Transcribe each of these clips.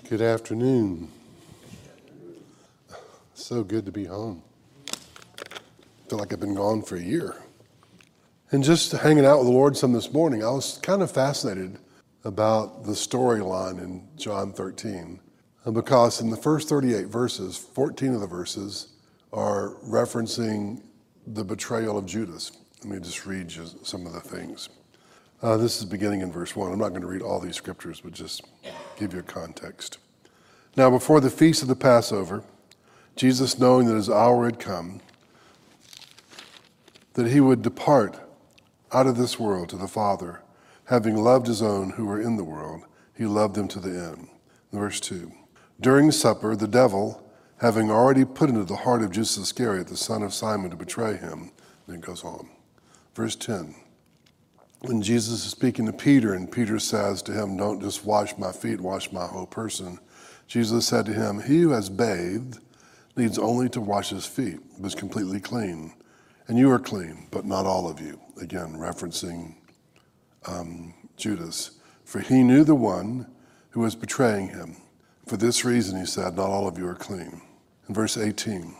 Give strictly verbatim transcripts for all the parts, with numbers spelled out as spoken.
Good afternoon. So good to be home. I feel like I've been gone for a year. And just hanging out with the Lord some this morning, I was kind of fascinated about the storyline in John thirteen. Because in the first thirty-eight verses, fourteen of the verses are referencing the betrayal of Judas. Let me just read you some of the things. Uh, this is beginning in verse one. I'm not going to read all these scriptures, but just give you a context. Now, before the feast of the Passover, Jesus, knowing that his hour had come, that he would depart out of this world to the Father, having loved his own who were in the world, he loved them to the end. Verse two. During supper, the devil, having already put into the heart of Judas Iscariot, the son of Simon, to betray him, then it goes on. Verse ten. When Jesus is speaking to Peter, and Peter says to him, "Don't just wash my feet, wash my whole person," Jesus said to him, "He who has bathed needs only to wash his feet, was completely clean. And you are clean, but not all of you." Again, referencing um, Judas. For he knew the one who was betraying him. For this reason, he said, "Not all of you are clean." In verse eighteen,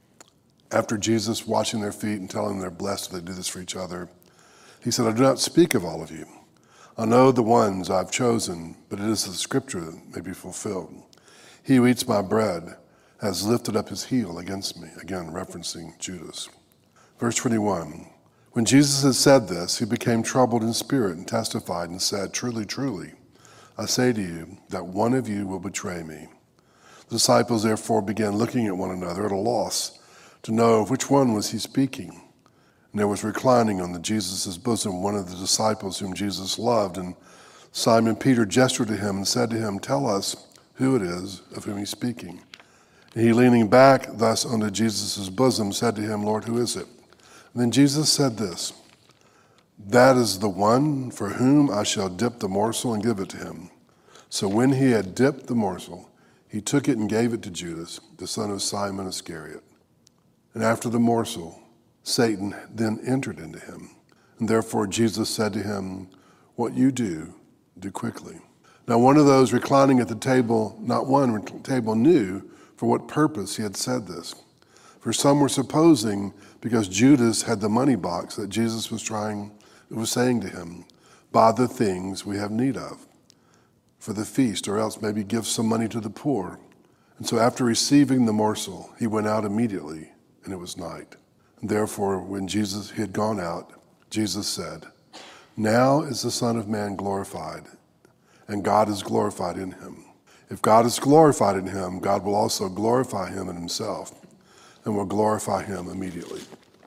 after Jesus washing their feet and telling them they're blessed if they do this for each other, he said, "I do not speak of all of you. I know the ones I've chosen, but it is the scripture that may be fulfilled. He who eats my bread has lifted up his heel against me." Again, referencing Judas. Verse twenty-one, when Jesus had said this, he became troubled in spirit and testified and said, "Truly, truly, I say to you that one of you will betray me." The disciples therefore began looking at one another at a loss to know of which one was he speaking. And there was reclining on the Jesus' bosom one of the disciples whom Jesus loved, and Simon Peter gestured to him and said to him, "Tell us who it is of whom he's speaking." And he, leaning back thus onto Jesus' bosom, said to him, "Lord, who is it?" And then Jesus said this, "That is the one for whom I shall dip the morsel and give it to him." So when he had dipped the morsel, he took it and gave it to Judas, the son of Simon Iscariot. And after the morsel, Satan then entered into him. And therefore Jesus said to him, "What you do, do quickly." Now one of those reclining at the table, not one table, knew for what purpose he had said this. For some were supposing, because Judas had the money box, that Jesus was trying, was saying to him, "Buy the things we have need of for the feast, or else maybe give some money to the poor." And so after receiving the morsel, he went out immediately, and it was night. And therefore, when Jesus he had gone out, Jesus said, "Now is the Son of Man glorified, and God is glorified in him. If God is glorified in him, God will also glorify him in himself, and will glorify him immediately."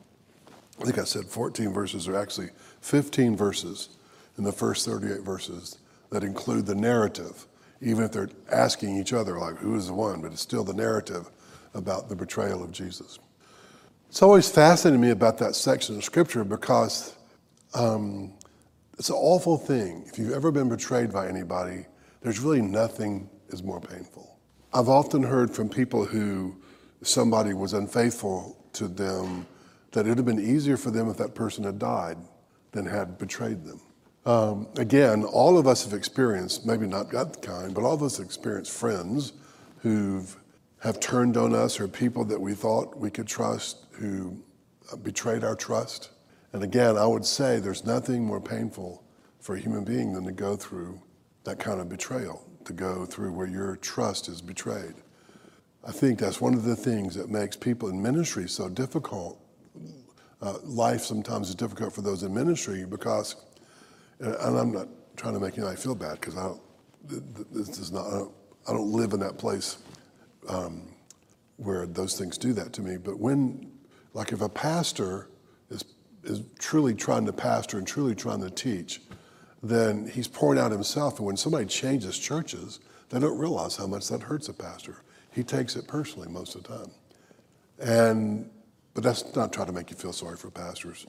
I think I said fourteen verses, or actually fifteen verses in the first thirty-eight verses that include the narrative, even if they're asking each other, like, who is the one? But it's still the narrative about the betrayal of Jesus. It's always fascinated me about that section of scripture because um, it's an awful thing. If you've ever been betrayed by anybody, there's really nothing is more painful. I've often heard from people who somebody was unfaithful to them that it would have been easier for them if that person had died than had betrayed them. Um, again, all of us have experienced, maybe not that kind, but all of us have experienced friends who have turned on us, or people that we thought we could trust who betrayed our trust. And again, I would say there's nothing more painful for a human being than to go through that kind of betrayal, to go through where your trust is betrayed. I think that's one of the things that makes people in ministry so difficult. Uh, life sometimes is difficult for those in ministry because, and I'm not trying to make anybody feel bad because I don't, this is not, I don't, I don't live in that place um, where those things do that to me. But when, like if a pastor is is truly trying to pastor and truly trying to teach, then he's pouring out himself. And when somebody changes churches, they don't realize how much that hurts a pastor. He takes it personally most of the time. And, but that's not trying to make you feel sorry for pastors.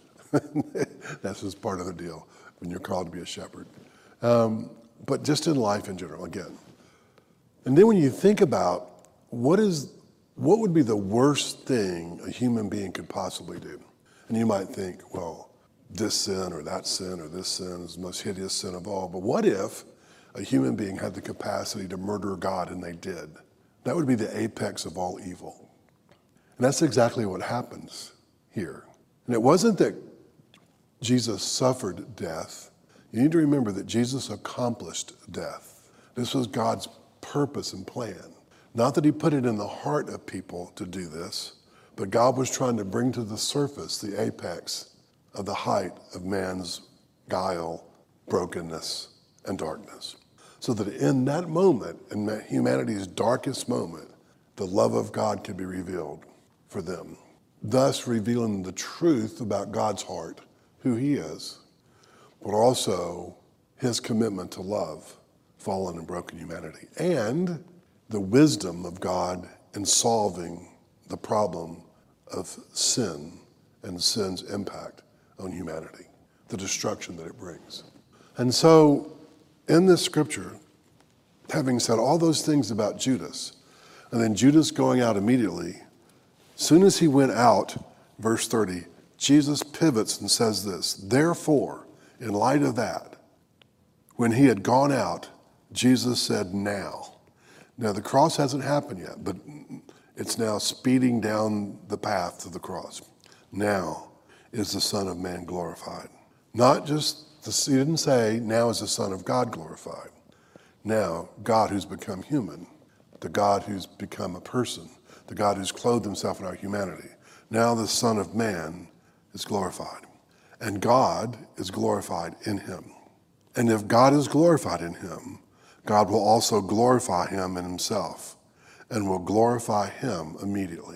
That's just part of the deal when you're called to be a shepherd. Um, but just in life in general, again. And then when you think about what is, what would be the worst thing a human being could possibly do? And you might think, well, this sin or that sin or this sin is the most hideous sin of all. But what if a human being had the capacity to murder God, and they did. That would be the apex of all evil. And that's exactly what happens here. And it wasn't that Jesus suffered death. You need to remember that Jesus accomplished death. This was God's purpose and plan. Not that he put it in the heart of people to do this, but God was trying to bring to the surface the apex of the height of man's guile, brokenness, and darkness. So that in that moment, in humanity's darkest moment, the love of God could be revealed for them, thus revealing the truth about God's heart, who he is, but also his commitment to love fallen and broken humanity, and the wisdom of God in solving the problem of sin and sin's impact on humanity, the destruction that it brings. And so in this scripture, having said all those things about Judas, and then Judas going out immediately, soon as he went out, verse thirty, Jesus pivots and says this, therefore, in light of that, when he had gone out, Jesus said, now. Now the cross hasn't happened yet, but it's now speeding down the path to the cross. Now is the Son of Man glorified. Not just, the, he didn't say, now is the Son of God glorified. Now, God who's become human, the God who's become a person, the God who's clothed himself in our humanity. Now the Son of Man is glorified. And God is glorified in him. And if God is glorified in him, God will also glorify him in himself and will glorify him immediately.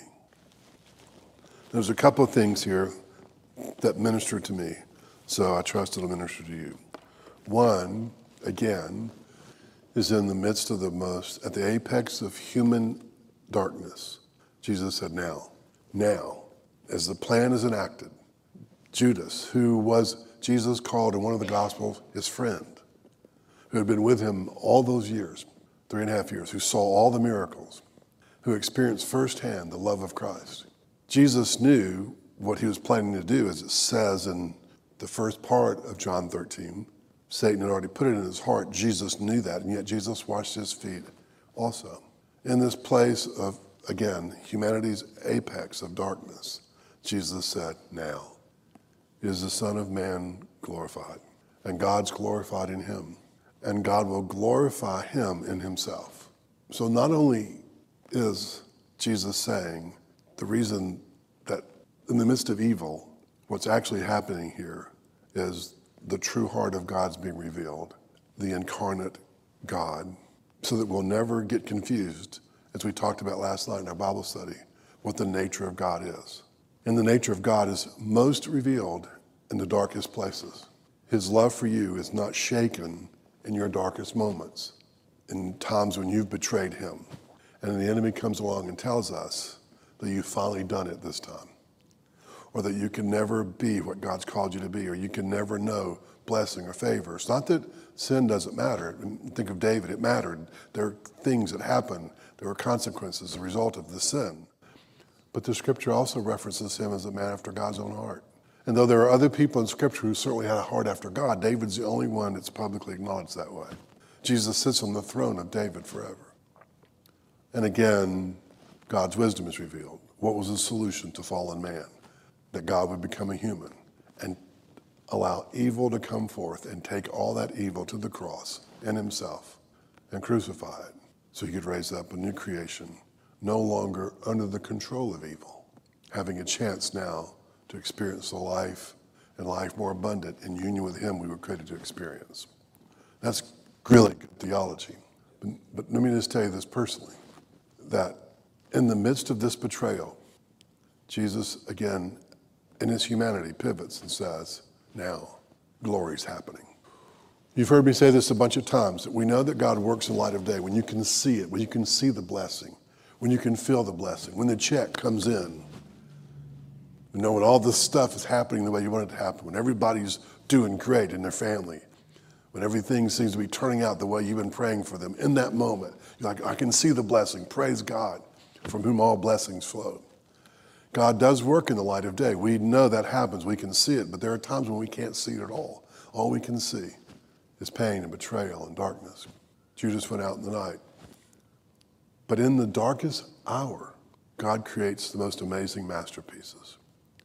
There's a couple of things here that minister to me, so I trust it'll minister to you. One, again, is in the midst of the most, at the apex of human darkness. Jesus said, now, now, as the plan is enacted, Judas, who was Jesus called in one of the Gospels his friend, who had been with him all those years, three and a half years, who saw all the miracles, who experienced firsthand the love of Christ. Jesus knew what he was planning to do, as it says in the first part of John thirteen. Satan had already put it in his heart. Jesus knew that, and yet Jesus washed his feet also. In this place of, again, humanity's apex of darkness, Jesus said, now is the Son of Man glorified, and God's glorified in him, and God will glorify him in himself. So not only is Jesus saying the reason that in the midst of evil, what's actually happening here is the true heart of God's being revealed, the incarnate God, so that we'll never get confused, as we talked about last night in our Bible study, what the nature of God is. And the nature of God is most revealed in the darkest places. His love for you is not shaken in your darkest moments, in times when you've betrayed him. And the enemy comes along and tells us that you've finally done it this time, or that you can never be what God's called you to be, or you can never know blessing or favor. It's not that sin doesn't matter. Think of David, it mattered. There are things that happened. There were consequences as a result of the sin. But the scripture also references him as a man after God's own heart. And though there are other people in scripture who certainly had a heart after God, David's the only one that's publicly acknowledged that way. Jesus sits on the throne of David forever. And again, God's wisdom is revealed. What was the solution to fallen man? That God would become a human and allow evil to come forth and take all that evil to the cross in himself and crucify it so he could raise up a new creation, no longer under the control of evil, having a chance now to experience the life and life more abundant in union with him we were created to experience. That's really good theology. But, but let me just tell you this personally, that in the midst of this betrayal, Jesus, again, in his humanity, pivots and says, now, glory's happening. You've heard me say this a bunch of times, that we know that God works in light of day, when you can see it, when you can see the blessing, when you can feel the blessing, when the check comes in, you know, when all this stuff is happening the way you want it to happen, when everybody's doing great in their family, when everything seems to be turning out the way you've been praying for them, in that moment, you're like, I can see the blessing, praise God, from whom all blessings flow. God does work in the light of day. We know that happens. We can see it, but there are times when we can't see it at all. All we can see is pain and betrayal and darkness. Judas went out in the night. But in the darkest hour, God creates the most amazing masterpieces.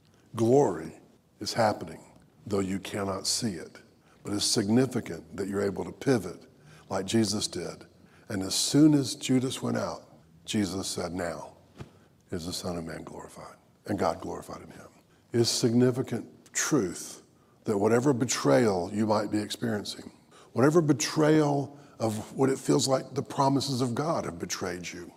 Glory is happening, though you cannot see it. But it's significant that you're able to pivot like Jesus did. And as soon as Judas went out, Jesus said, now is the Son of Man glorified. And God glorified in him. It's significant truth that whatever betrayal you might be experiencing, whatever betrayal of what it feels like the promises of God have betrayed you,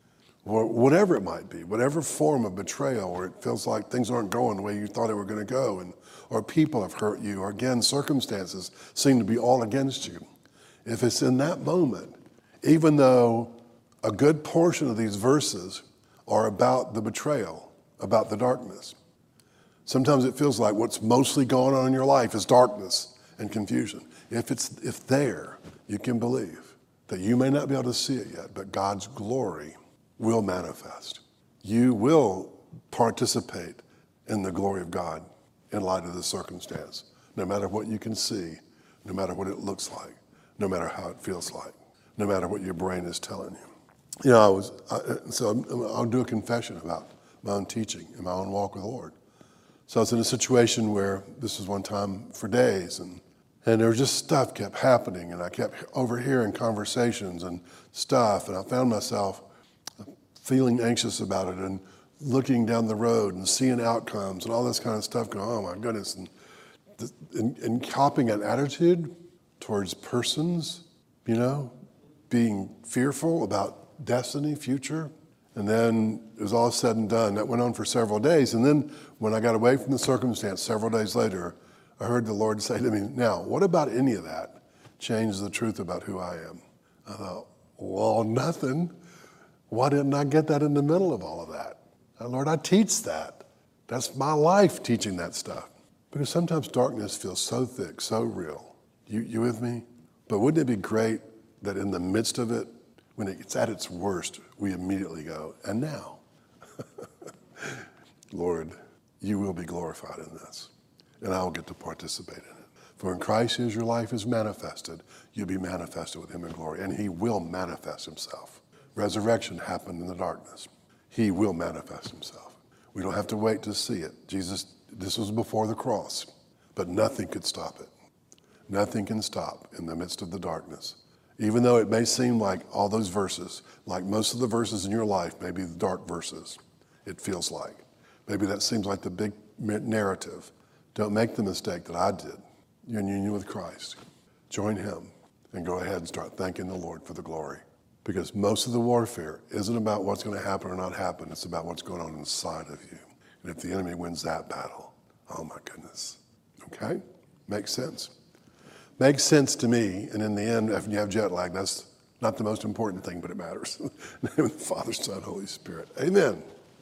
or whatever it might be, whatever form of betrayal where it feels like things aren't going the way you thought they were going to go, and or people have hurt you, or again, circumstances seem to be all against you. If it's in that moment, even though a good portion of these verses are about the betrayal, about the darkness, sometimes it feels like what's mostly going on in your life is darkness and confusion. If it's if there, you can believe that you may not be able to see it yet, but God's glory will manifest. You will participate in the glory of God in light of the circumstance, no matter what you can see, no matter what it looks like, no matter how it feels like, no matter what your brain is telling you. You know, I was, I, so I'll do a confession about my own teaching and my own walk with the Lord. So I was in a situation where this was one time for days, and and there was just stuff kept happening, and I kept overhearing conversations and stuff, and I found myself feeling anxious about it and looking down the road and seeing outcomes and all this kind of stuff going, oh my goodness, and, and, and copying an attitude towards persons, you know, being fearful about destiny, future. And then it was all said and done. That went on for several days. And then when I got away from the circumstance several days later, I heard the Lord say to me, now, what about any of that changed the truth about who I am? I thought, well, nothing. Why didn't I get that in the middle of all of that? And Lord, I teach that. That's my life, teaching that stuff. Because sometimes darkness feels so thick, so real. You, you with me? But wouldn't it be great that in the midst of it, when it's at its worst, we immediately go, and now, Lord, you will be glorified in this, and I will get to participate in it. For in Christ as your life is manifested, you'll be manifested with him in glory, and he will manifest himself. Resurrection happened in the darkness. He will manifest himself. We don't have to wait to see it. Jesus, this was before the cross, but nothing could stop it. Nothing can stop in the midst of the darkness. Even though it may seem like all those verses, like most of the verses in your life, may be the dark verses, it feels like. Maybe that seems like the big narrative. Don't make the mistake that I did. You're in union with Christ. Join him and go ahead and start thanking the Lord for the glory. Because most of the warfare isn't about what's going to happen or not happen. It's about what's going on inside of you. And if the enemy wins that battle, oh my goodness. Okay? Makes sense. Makes sense to me, and in the end, if you have jet lag, that's not the most important thing, but it matters. In the name of the Father, Son, Holy Spirit. Amen.